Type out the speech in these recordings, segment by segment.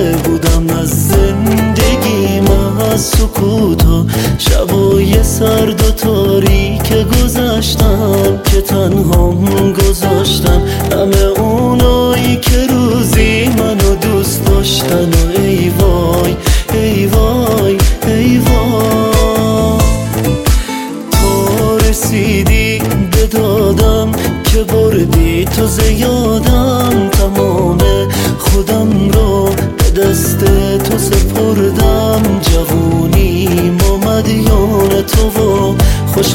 بودم از زندگیم، از سکوتا شبای سرد و تاریک گذشتم که تنهام گذاشتن همه اونایی که روزی منو دوست داشتن. و ای وای ای وای ای وای، تو رسیدی به دادم که بردی تو زیادم، تمام خودم رو به دست تو سپردم. جوونیم و مدیون تو و خوش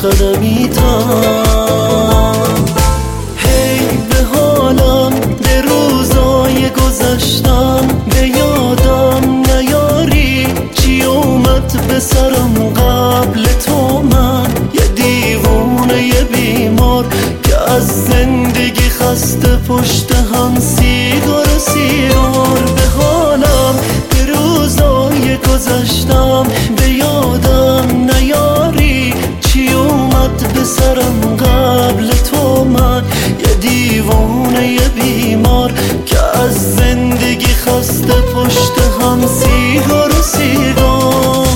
قدمیتم. هی به حالم به روزای گذشتم، به یادم نیاری چی اومد به سرم قبل تو. من یه دیوونه یه بیمار که از زندگی خسته، پشت هم سیگار و سیگار. به حالم به روزای گذشتم، به یادم نیاری چی اومد به سرم قبل تو. من یه دیوونه یه بیمار که از زندگی خسته، پشت هم سیگار و سیگار.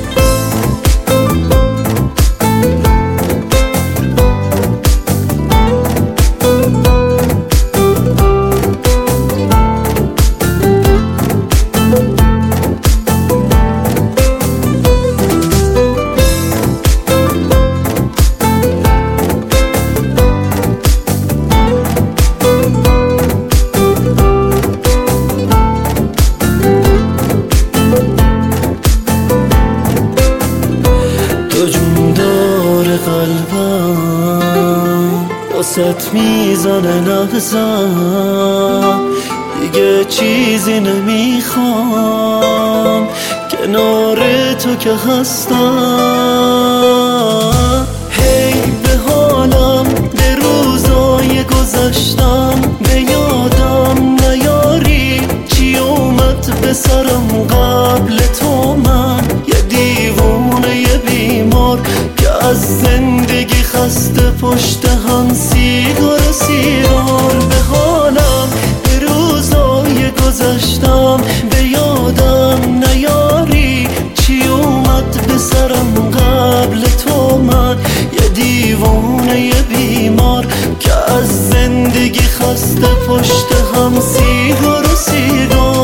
تو جون داره قلبم واسط میزنه نغزم، دیگه چیزی نمیخوام کنار تو که هستم. هی به حالم به روزای گذشتم، به یادم نیاری چی اومد به سرم قبل تو. من یه دیوونه یه بیمار که از زندگی خسته، پشت هم سیگار و سیگار. به حالم به روزای گذشتم، به یادم نیاری چی اومد به سرم قبل تو. من یه دیوونه یه بیمار که از زندگی خسته، پشت هم سیگار و سیگار.